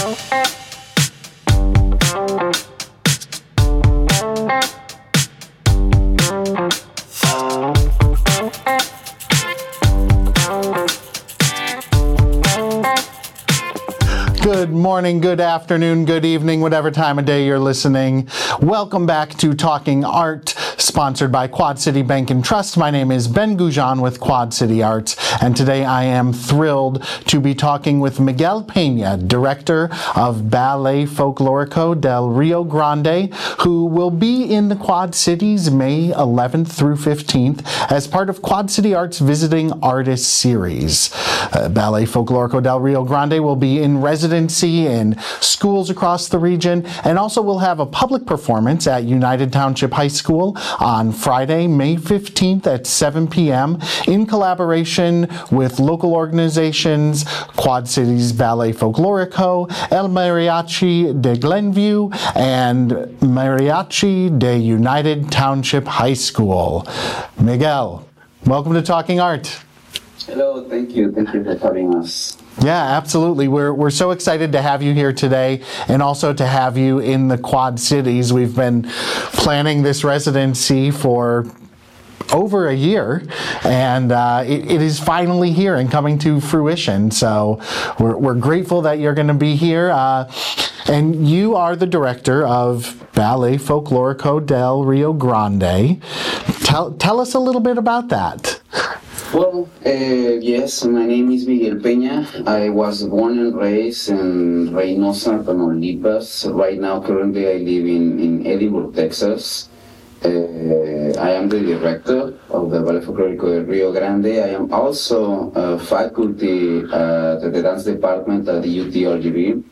Good morning, good afternoon, good evening, whatever time of day you're listening. Welcome back to Talking Art, sponsored by Quad City Bank and Trust. My name is Ben Goujon with Quad City Arts, and today I am thrilled to be talking with Miguel Pena, director of Ballet Folklorico del Rio Grande, who will be in the Quad Cities May 11th through 15th as part of Quad City Arts Visiting Artist Series. Ballet Folklorico del Rio Grande will be in residency in schools across the region, and also will have a public performance at United Township High School on Friday, May 15th at 7 p.m. in collaboration with local organizations Quad Cities Ballet Folklorico, El Mariachi de Glenview, and Mariachi de United Township High School. Miguel, welcome to Talking Art. Hello, thank you for having us. Yeah, absolutely. We're so excited to have you here today, and also to have you in the Quad Cities. We've been planning this residency for over a year, and it is finally here and coming to fruition. So we're grateful that you're going to be here. And you are the director of Ballet Folklorico del Rio Grande. Tell us a little bit about that. Well, yes, my name is Miguel Pena. I was born and raised in Reynosa, Tamaulipas. Right now, currently, I live in Edinburgh, Texas. I am the director of the Ballet Folklorico del Rio Grande. I am also a faculty at the dance department at the UTRGV.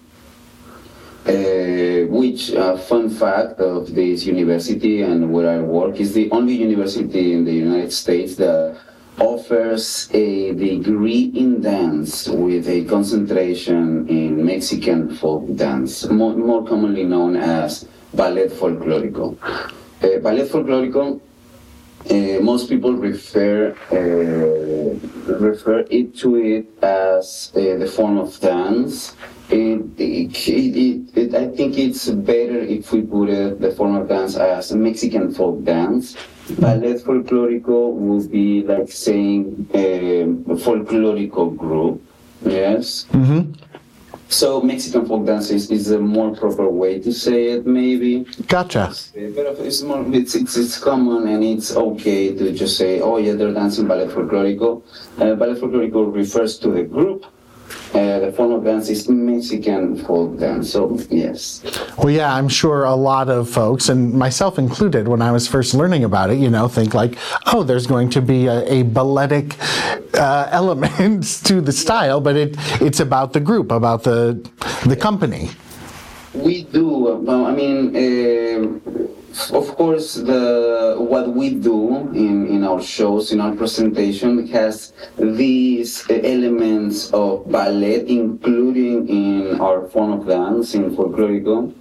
Which, fun fact of this university and where I work, is the only university in the United States that offers a degree in dance with a concentration in Mexican folk dance, more commonly known as Ballet Folklorico. Ballet Folklorico, most people refer it to it as the form of dance. I think it's better if we put the form of dance as Mexican folk dance. Ballet Folklorico would be like saying a folklorico group, yes? Mm-hmm. So Mexican folk dance is a more proper way to say it, maybe. Gotcha. But it's common, and it's okay to just say, oh yeah, they're dancing Ballet Folklorico. Ballet Folklorico refers to the group. The form of dance is Mexican folk dance, so yes. Well, yeah, I'm sure a lot of folks, and myself included, when I was first learning about it, think like, oh, there's going to be a balletic element to the style, but it's about the group, about the company. We do. Of course, what we do in our shows, in our presentation, has these elements of ballet, including in our form of dance, in Folklorico.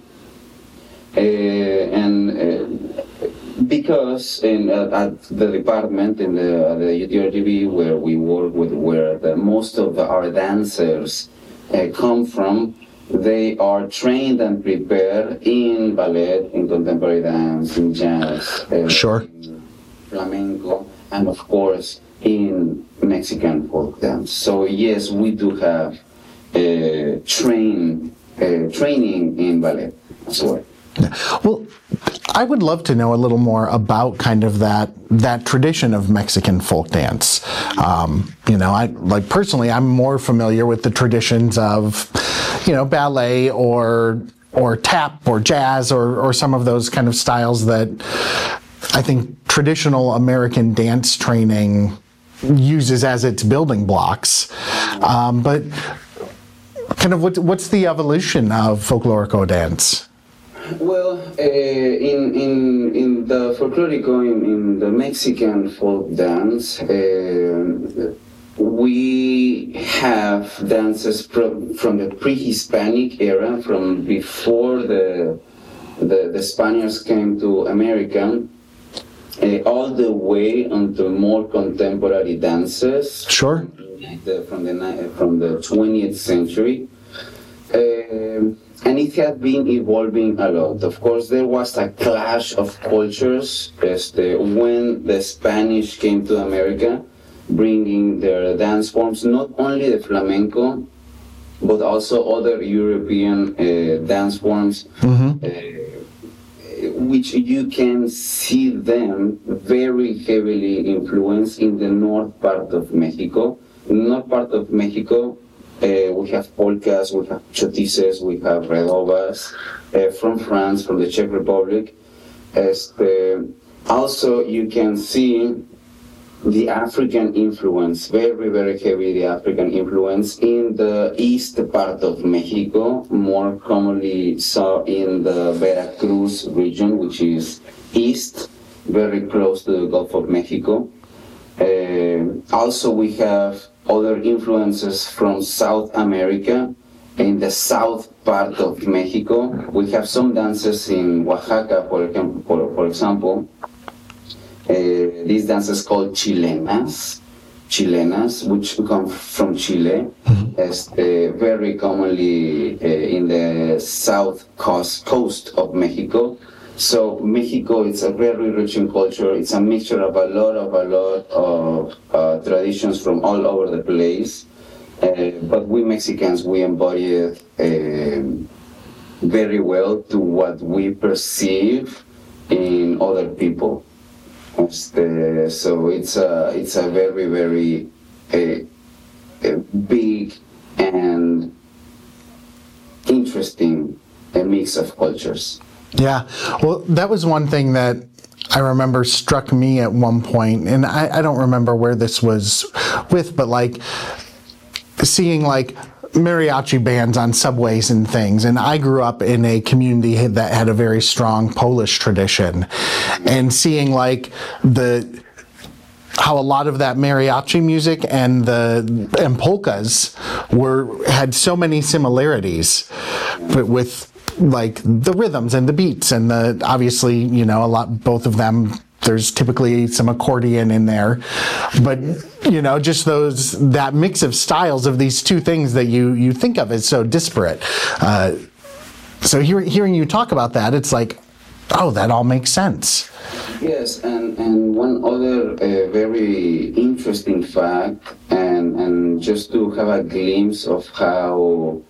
Because at the department, in the UTRGV, where we work with, where most of our dancers come from, they are trained and prepared in ballet, in contemporary dance, in jazz, sure, in flamenco, and of course in Mexican folk dance. So yes, we do have training in ballet as well. Well, I would love to know a little more about kind of that tradition of Mexican folk dance. Personally, I'm more familiar with the traditions of, ballet or tap or jazz or some of those kind of styles that I think traditional American dance training uses as its building blocks. But kind of what's the evolution of folklorico dance? Well, in the folklorico, in the Mexican folk dance, we have dances from the pre-Hispanic era, from before the Spaniards came to America, all the way until more contemporary dances. Sure. From the 20th century. And it had been evolving a lot. Of course, there was a clash of cultures when the Spanish came to America, bringing their dance forms, not only the flamenco, but also other European dance forms, which you can see them very heavily influenced in the north part of Mexico. In the north part of Mexico, we have polkas, we have chotices, we have redobas from France, from the Czech Republic. Also, you can see the African influence, very, very heavy, the African influence in the east part of Mexico, more commonly so in the Veracruz region, which is east, very close to the Gulf of Mexico. Also, we have other influences from South America. In the south part of Mexico, we have some dances in Oaxaca, for example. These dances called chilenas, which come from Chile, very commonly in the south coast of Mexico. So Mexico, it's a very rich in culture. It's a mixture of a lot of traditions from all over the place. But we Mexicans, we embody it very well to what we perceive in other people. So it's a very, very big and interesting mix of cultures. Yeah, well, that was one thing that I remember struck me at one point, and I don't remember where this was with, but like seeing like mariachi bands on subways and things. And I grew up in a community that had a very strong Polish tradition, and seeing like how a lot of that mariachi music and polkas had so many similarities, but with like the rhythms and the beats and obviously, both of them, there's typically some accordion in there, but just that mix of styles of these two things that you think of as so disparate. So hearing you talk about that, it's like, oh, that all makes sense. Yes, and one other very interesting fact, and just to have a glimpse of how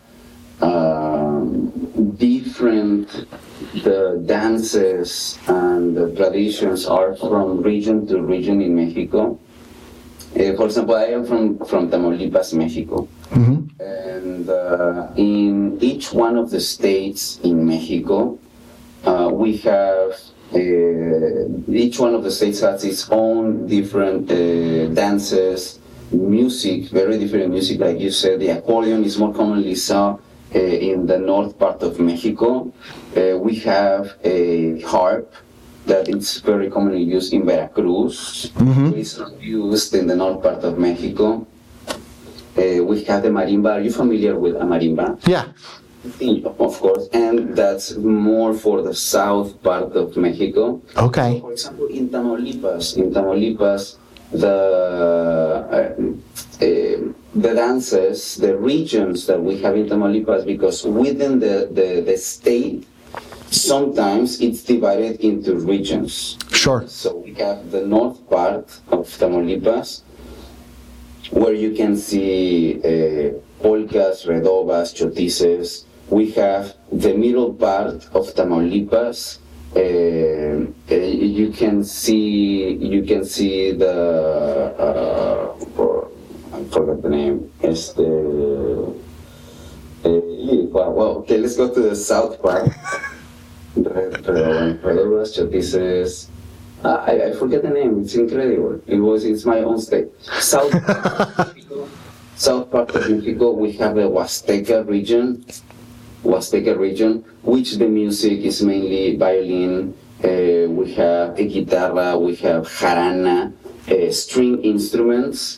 different the dances and the traditions are from region to region in Mexico. For example, I am from Tamaulipas, Mexico. Mm-hmm. And in each one of the states in Mexico, we have, each one of the states has its own different dances, music, very different music. Like you said, the accordion is more commonly saw in the north part of Mexico. We have a harp that is very commonly used in Veracruz. Mm-hmm. It's not used in the north part of Mexico. We have the marimba. Are you familiar with a marimba? Yeah. Of course, and that's more for the south part of Mexico. Okay. So, for example, in Tamaulipas, the dances, the regions that we have in Tamaulipas, because within the state, sometimes it's divided into regions. Sure. So we have the north part of Tamaulipas, where you can see polkas, redobas, chotices. We have the middle part of Tamaulipas. You can see the I forgot the name. It's well, okay, let's go to the south part. Redobas, chotices. I forget the name. It's incredible. It's my own state. South part of Mexico, we have the Huasteca region, which the music is mainly violin. We have a guitarra, we have jarana, string instruments.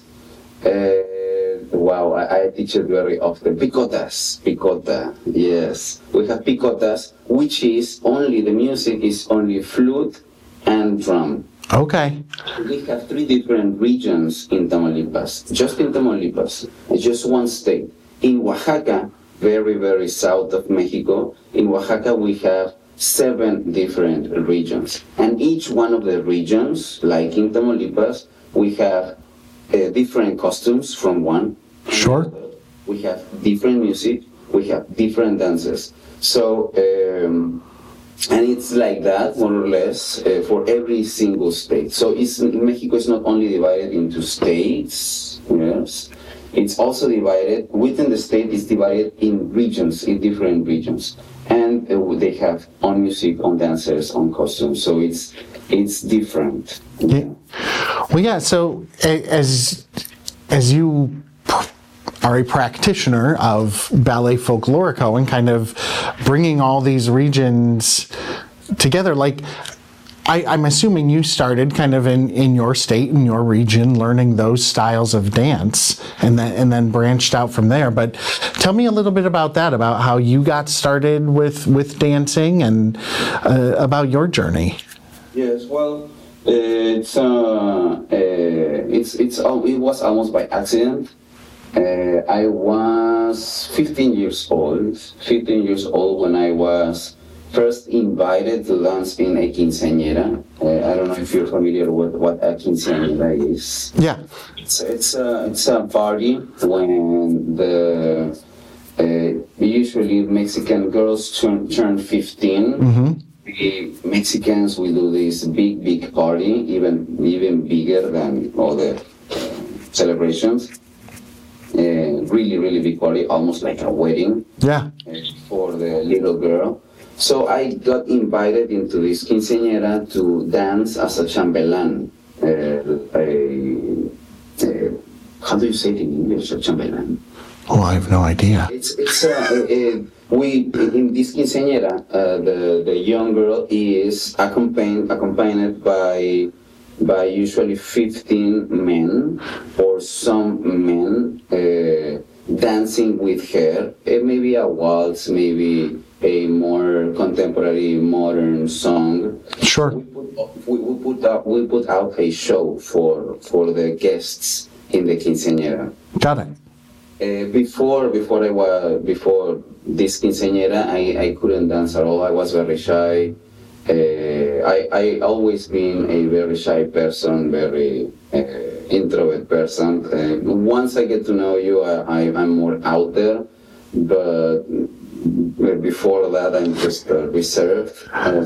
Wow, I teach it very often. Picota, yes. We have picotas, which is the music is only flute and drum. Okay. We have 3 different regions in Tamaulipas. Just in Tamaulipas, it's just one state. In Oaxaca, very, very south of Mexico. In Oaxaca, we have 7 different regions. And each one of the regions, like in Tamaulipas, we have different costumes from one. Sure. We have different music. We have different dances. So, and it's like that, more or less, for every single state. So Mexico is not only divided into states, yes, it's also divided, within the state, it's divided in regions, in different regions. And they have on music, on dancers, on costumes. So it's different. Yeah. Well, yeah, so as you are a practitioner of ballet folklorico and kind of bringing all these regions together, like I'm assuming you started kind of in your state, in your region, learning those styles of dance and then branched out from there. But tell me a little bit about that, about how you got started with dancing and about your journey. Yes, well, it was almost by accident. I was 15 years old when I was first invited to dance in a quinceañera. I don't know if you're familiar with what a quinceañera is. Yeah. It's a party when the usually Mexican girls turn 15. Mm-hmm. We Mexicans, we do this big party, even bigger than all the celebrations. Really, really big party, almost like a wedding. Yeah. For the little girl. So I got invited into this quinceañera to dance as a chambelán. How do you say it in English, a chambelán? Oh, I have no idea. We in this quinceañera, the young girl is accompanied by usually 15 men or some men dancing with her. Maybe a waltz, maybe a more contemporary modern song. Sure. We put out a show for the guests in the quinceañera. Got it. Before this quinceañera, I couldn't dance at all. I was very shy. I always been a very shy person, very introvert person. Once I get to know you, I'm more out there, but before that, I'm just reserved.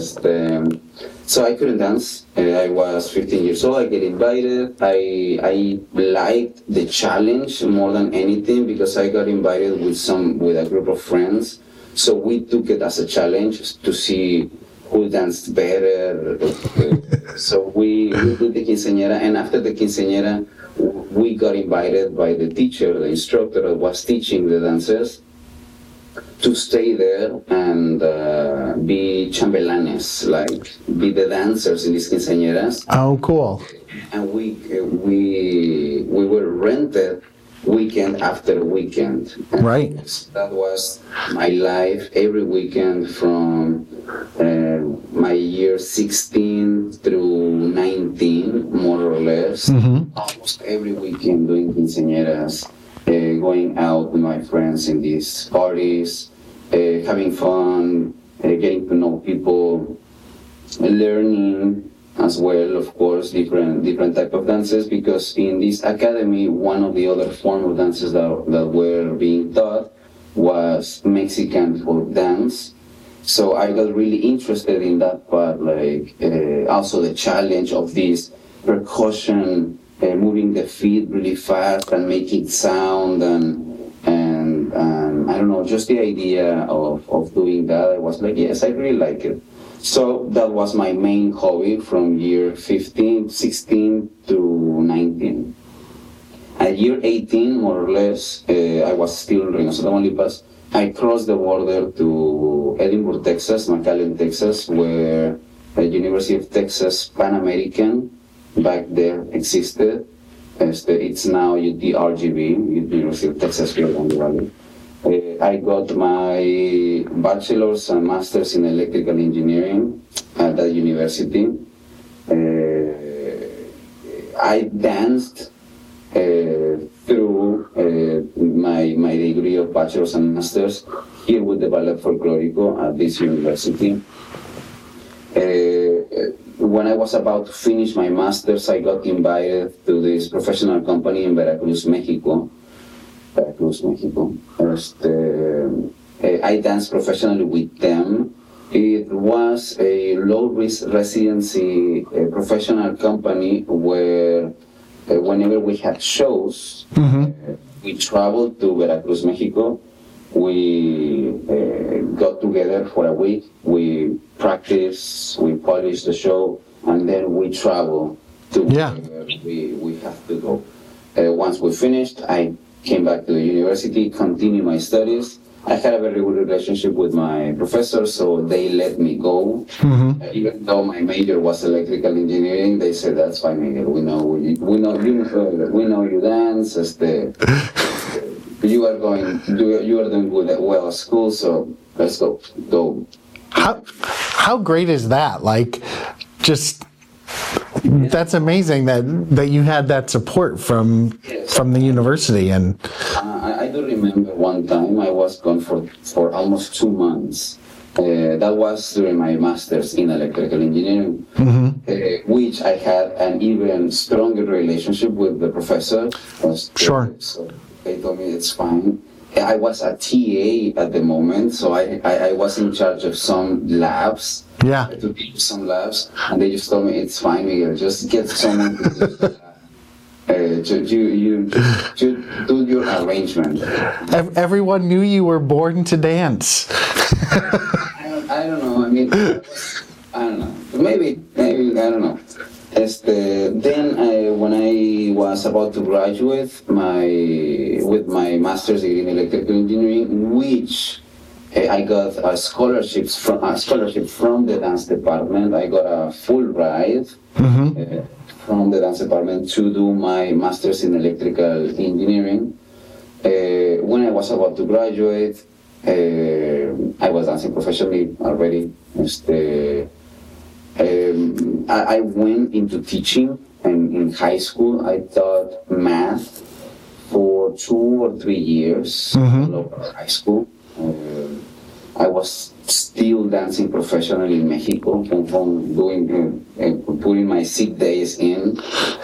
So I couldn't dance. I was 15 years old. I get invited. I liked the challenge more than anything because I got invited with a group of friends. So we took it as a challenge to see who danced better. So we did the quinceañera, and after the quinceañera, we got invited by the teacher, the instructor that was teaching the dancers, to stay there and be chambelanes, like be the dancers in these quinceañeras. Oh, cool. And we were rented weekend after weekend. And right. That was my life every weekend from my year 16 through 19, more or less. Mm-hmm. Almost every weekend doing quinceañeras, going out with my friends in these parties, having fun, getting to know people, learning as well, of course, different type of dances, because in this academy, one of the other form of dances that were being taught was Mexican folk dance. So I got really interested in that part, like also the challenge of this percussion, moving the feet really fast and making sound, and I don't know, just the idea of doing that. I was like, yes, I really like it. So that was my main hobby from year 16 to 19. At year 18, more or less, I was still in Reynosa, Tamaulipas. I crossed the border to Edinburgh, Texas, McAllen, Texas, where the University of Texas Pan American back there existed. It's now UTRGV, University of Texas Rio Grande Valley. I got my bachelor's and master's in electrical engineering at that university. I danced through my degree of bachelor's and master's here with the Ballet Folklorico at this university. When I was about to finish my master's, I got invited to this professional company in Veracruz, Mexico. I danced professionally with them. It was a low-risk residency professional company where whenever we had shows, we traveled to Veracruz, Mexico. We got together for a week. We practiced, we polished the show, and then we travel to where we have to go. Once we finished, I came back to the university, continued my studies. I had a very good relationship with my professors, so they let me go. Even though my major was electrical engineering, they said, "That's fine, Miguel. We know you dance. You are doing well at school, so let's go." How great is that? Like, just that's amazing that you had that support from the university. And I do remember one time I was gone for almost 2 months. That was during my master's in electrical engineering, which I had an even stronger relationship with the professor. Sure. So they told me it's fine. I was a TA at the moment, so I was in charge of some labs. To teach some labs, and they just told me it's fine, Miguel. Just get someone to do your arrangement. Everyone knew you were born to dance. I don't know. I mean, I don't know. Maybe I don't know. Then when I was about to graduate with my master's degree in electrical engineering, which I got a scholarship from the dance department. I got a full ride from the dance department to do my master's in electrical engineering. When I was about to graduate, I was dancing professionally already. I went into teaching, and in high school I taught math for 2 or 3 years in local high school. I was still dancing professionally in Mexico, from doing putting my sick days in.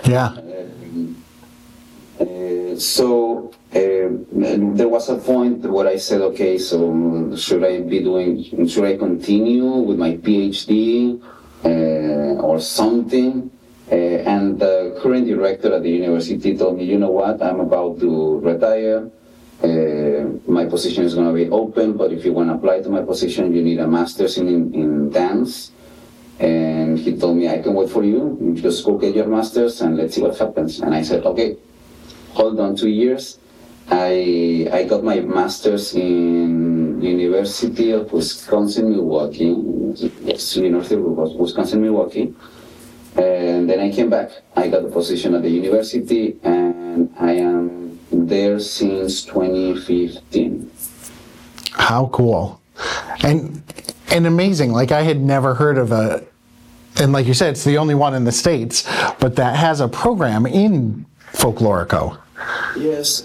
So there was a point where I said, okay, so should I continue with my PhD or something? And the current director at the university told me, you know what, I'm about to retire. My position is going to be open, but if you want to apply to my position, you need a master's in dance. And he told me, I can wait for you. You just go get your master's and let's see what happens. And I said, okay, hold on 2 years. I got my master's in University of Wisconsin-Milwaukee. Yes, University of Wisconsin-Milwaukee. And then I came back. I got the position at the university, and I am there since 2015. How cool. And amazing. Like, I had never heard of and like you said, it's the only one in the States, but that has a program in Folklorico. Yes,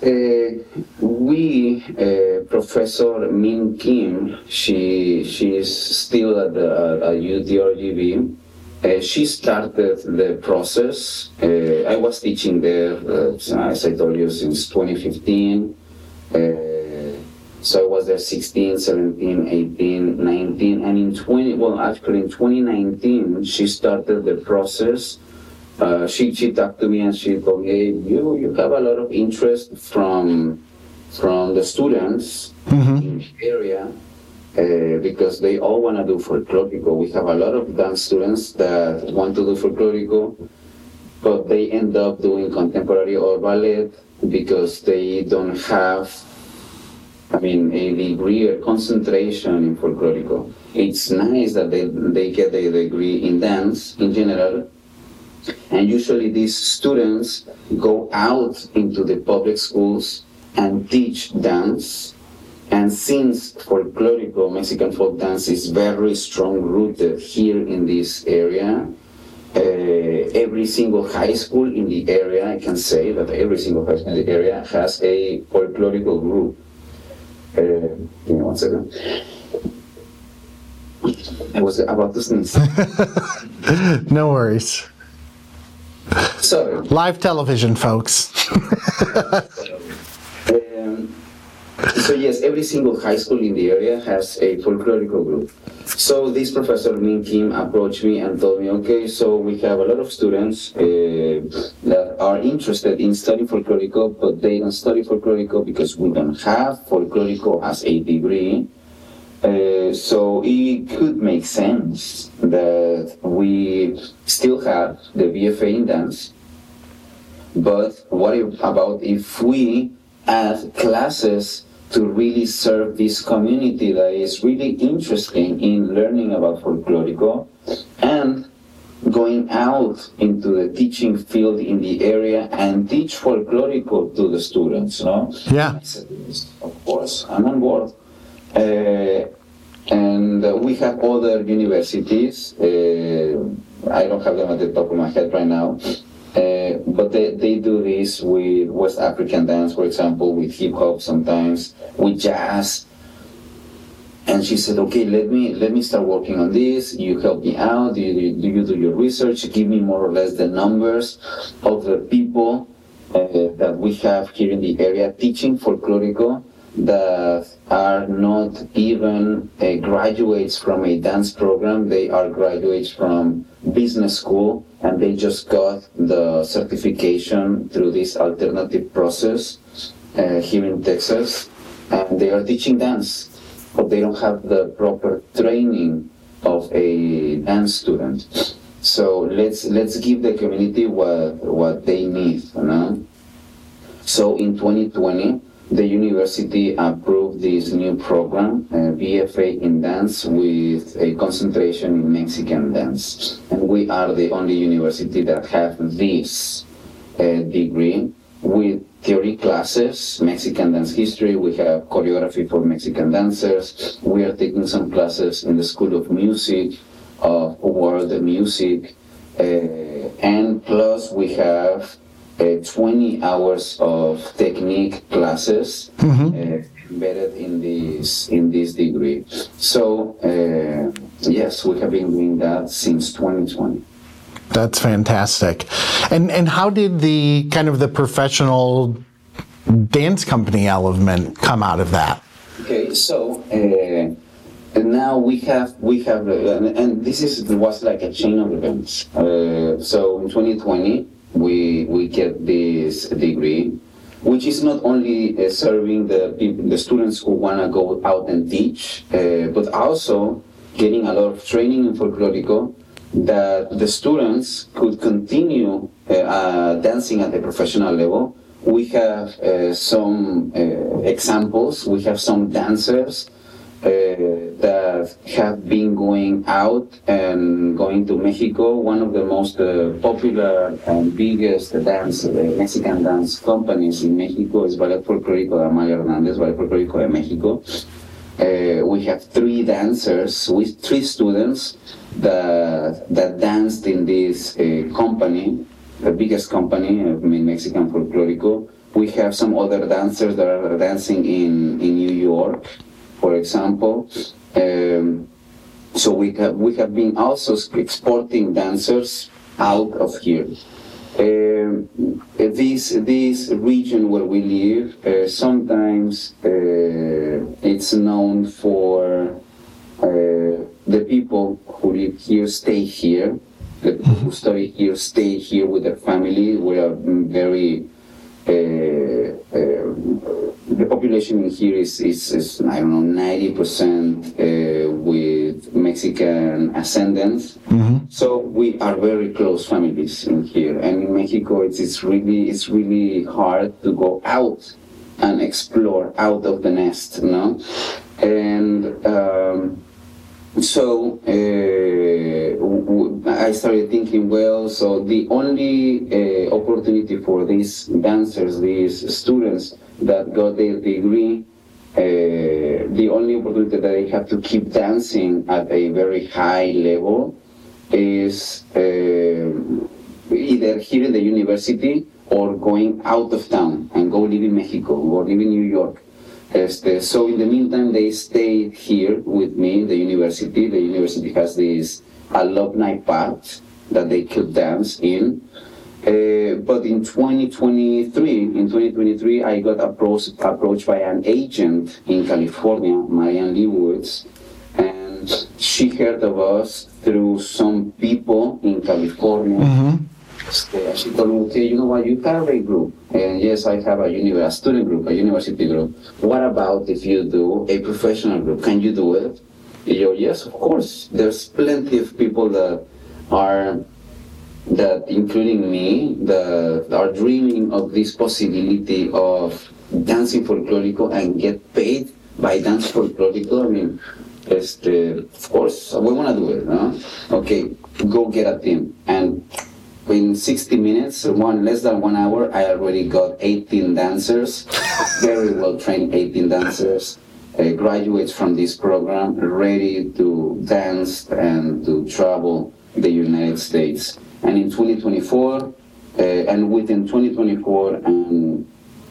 Professor Min Kim, she is still at UTRGV. She started the process. I was teaching there, as I told you, since 2015. So I was there 16, 17, 18, 19, and in 2019, she started the process. She talked to me and she told me, hey, you have a lot of interest from the students in the area. Because they all want to do folklorico. We have a lot of dance students that want to do folklorico, but they end up doing contemporary or ballet because they don't have, a degree or concentration in folklorico. It's nice that they get a degree in dance in general, and usually these students go out into the public schools and teach dance. And since folklorico, Mexican folk dance, is very strong rooted here in this area, every single high school in the area, I can say that every single high school in the area has a folklorical group. Give me 1 second. I was about to sneeze. No worries. Sorry. Live television, folks. So yes, every single high school in the area has a folklorical group. So this professor, Min Kim, approached me and told me, okay, so we have a lot of students that are interested in studying folklorico, but they don't study folklorico because we don't have folklorico as a degree. So it could make sense that we still have the BFA in dance, but what about if we add classes to really serve this community that is really interested in learning about folklorico and going out into the teaching field in the area and teach folklorico to the students, no? Yeah. Of course, I'm on board. And we have other universities, I don't have them at the top of my head right now, but they do this with West African dance, for example, with hip hop sometimes, with jazz. And she said, okay, let me start working on this. You help me out. You do your research. Give me more or less the numbers of the people that we have here in the area teaching folklorico that are not even graduates from a dance program. They are graduates from business school, and they just got the certification through this alternative process here in Texas, and they are teaching dance, but they don't have the proper training of a dance student. So let's give the community what they need, you know? So in 2020, the university approved this new program, BFA in dance, with a concentration in Mexican dance. And we are the only university that have this degree with theory classes, Mexican dance history. We have choreography for Mexican dancers. We are taking some classes in the School of Music, of world music. And plus we have 20 hours of technique classes embedded in this degree. So yes, we have been doing that since 2020. That's fantastic. And how did the kind of the professional dance company element come out of that? Okay, so now we have, and this was like a chain of events. So in 2020. We get this degree, which is not only serving the students who want to go out and teach, but also getting a lot of training in folklorico that the students could continue dancing at the professional level. We have some examples. We have some dancers that have been going out and going to Mexico. One of the most popular and biggest Mexican dance companies in Mexico is Ballet Folklorico de Amalia Hernandez, Ballet Folklorico de Mexico. We have 3 dancers with 3 students that danced in this company, the biggest company in Mexican Folklorico. We have some other dancers that are dancing in New York, for example. So we have been also exporting dancers out of here. This region where we live, sometimes it's known for the people who live here stay here. The people who study here stay here with their family. We are very the population in here is I don't know, 90% with Mexican ascendants. So we are very close families in here. And in Mexico, it's really hard to go out and explore out of the nest, you know? And so I started thinking, well, so the only opportunity for these dancers, these students that got their degree, the only opportunity that they have to keep dancing at a very high level is either here in the university or going out of town and go live in Mexico or live in New York. So in the meantime, they stayed here with me in the university. The university has this alumni part that they could dance in. But in 2023, I got approached by an agent in California, Marianne Leibowitz, and she heard of us through some people in California. Mm-hmm. She told me, okay, you know what, you have a group. And yes, I have a student group, a university group. What about if you do a professional group? Can you do it? Yes, of course. There's plenty of people that, including me, that are dreaming of this possibility of dancing folklorico and get paid by dance folklorico. I mean, of course, we want to do it, no? Okay, go get a team. And in 60 minutes, less than 1 hour, I already got 18 dancers, very well trained 18 dancers, graduates from this program, ready to dance and to travel the United States. And in 2024, and within 2024 and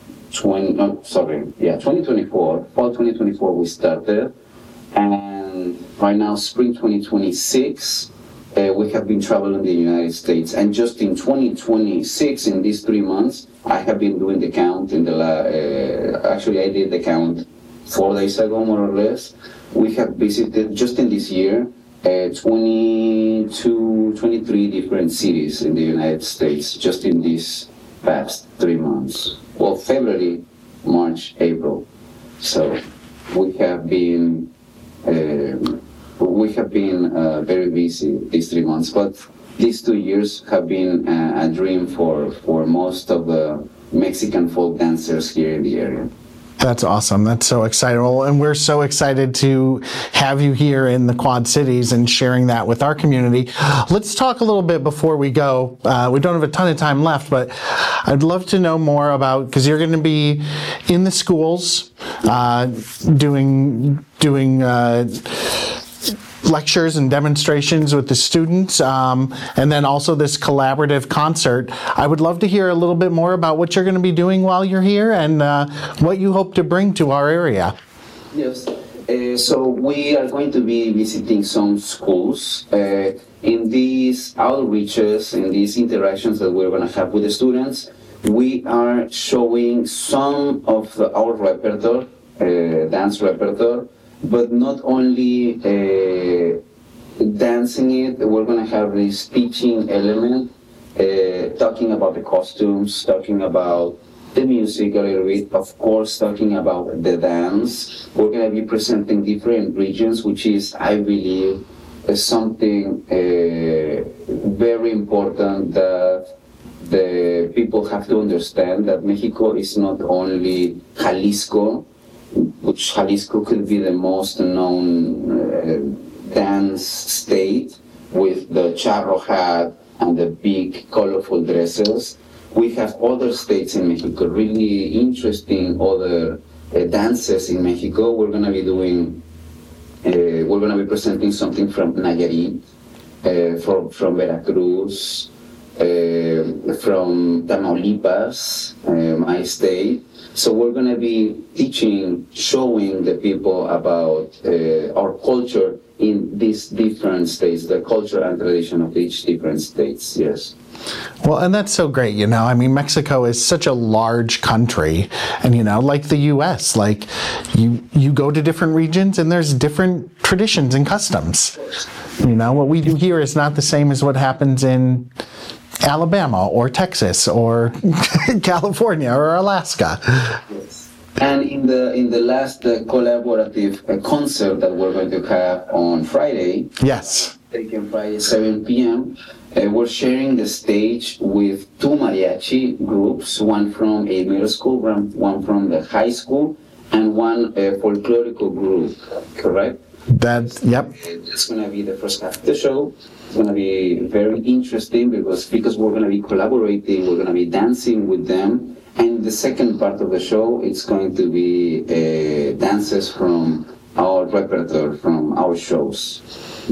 2024, fall 2024 we started, and right now spring 2026, we have been traveling the United States, and just in 2026, in these 3 months, I have been doing the count. Actually, I did the count 4 days ago, more or less. We have visited just in this year 23 different cities in the United States, just in these past 3 months. Well, February, March, April. So we have been. Very busy these 3 months, but these 2 years have been a dream for most of the Mexican folk dancers here in the area. That's awesome. That's so exciting. Well, and we're so excited to have you here in the Quad Cities and sharing that with our community. Let's talk a little bit before we go. We don't have a ton of time left, but I'd love to know more about, because you're going to be in the schools doing lectures and demonstrations with the students, and then also this collaborative concert. I would love to hear a little bit more about what you're going to be doing while you're here and what you hope to bring to our area. Yes. So we are going to be visiting some schools. In these outreaches, in these interactions that we're going to have with the students, we are showing some of our repertoire, dance repertoire, but not only dancing it. We're going to have this teaching element, talking about the costumes, talking about the music a little bit, of course, talking about the dance. We're going to be presenting different regions, which is, I believe, something very important that the people have to understand, that Mexico is not only Jalisco, which Jalisco could be the most known dance state with the charro hat and the big colorful dresses. We have other states in Mexico, really interesting other dances in Mexico. We're going to be presenting something from Nayarit, from Veracruz, from Tamaulipas, my state. So we're going to be teaching, showing the people about our culture in these different states, the culture and tradition of each different states, yes. Well, and that's so great, you know. I mean, Mexico is such a large country, and, you know, like the U.S., like, you go to different regions and there's different traditions and customs. You know, what we do here is not the same as what happens in Alabama or Texas or California or Alaska. Yes. And in the last collaborative concert that we're going to have on Friday, yes, taken Friday 7 p.m., we're sharing the stage with two mariachi groups, one from a middle school, one from the high school, and one folklorico group, correct? Yep. It's going to be the first half of the show. It's going to be very interesting because we're going to be collaborating, we're going to be dancing with them. And the second part of the show, it's going to be dances from our repertoire, from our shows.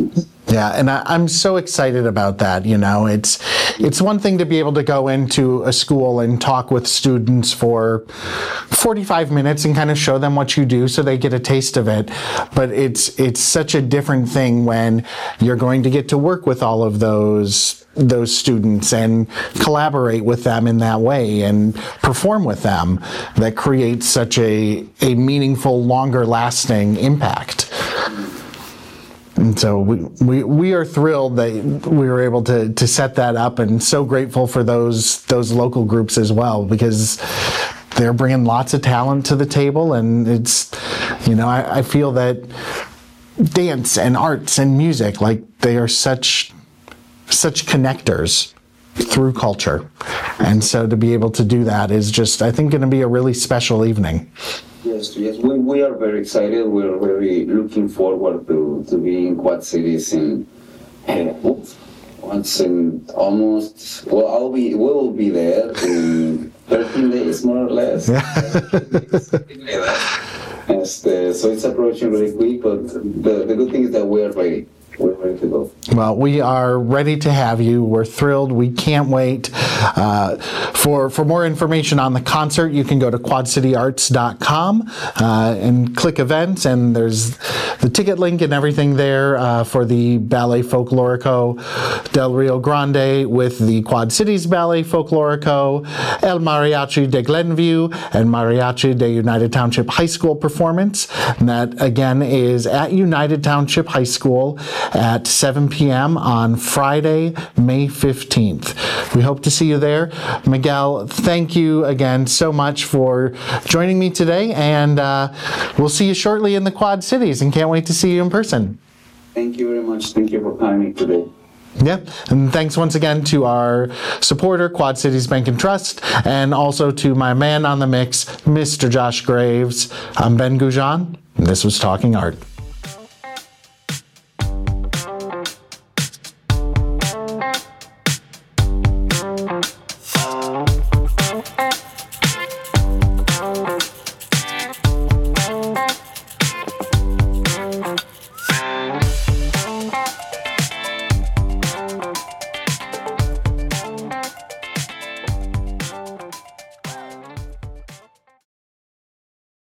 Yeah, and I'm so excited about that. It's one thing to be able to go into a school and talk with students for 45 minutes and kind of show them what you do so they get a taste of it. But it's such a different thing when you're going to get to work with all of those students and collaborate with them in that way and perform with them. That creates such a meaningful, longer lasting impact. And so we are thrilled that we were able to set that up, and so grateful for those local groups as well, because they're bringing lots of talent to the table. And it's, I feel that dance and arts and music, like, they are such connectors through culture. And so to be able to do that is just, I think, going to be a really special evening. Yes. We are very excited. We're very looking forward to be in Quad Cities in once in almost. Well, we will be there in 13 days, more or less. So it's approaching really quick. But the good thing is that we are ready. We're ready to go. Well, we are ready to have you. We're thrilled. We can't wait. For more information on the concert, you can go to quadcityarts.com and click events, and there's the ticket link and everything there for the Ballet Folklorico del Rio Grande with the Quad Cities Ballet Folklorico, El Mariachi de Glenview, and Mariachi de United Township High School performance. And that, again, is at United Township High School at 7 p.m. on Friday, May 15th. We hope to see you there. Miguel, thank you again so much for joining me today, and we'll see you shortly in the Quad Cities, and can't wait to see you in person. Thank you very much. Thank you for coming today. Yeah, and thanks once again to our supporter, Quad Cities Bank and Trust, and also to my man on the mix, Mr. Josh Graves. I'm Ben Goujon, and this was Talking Art.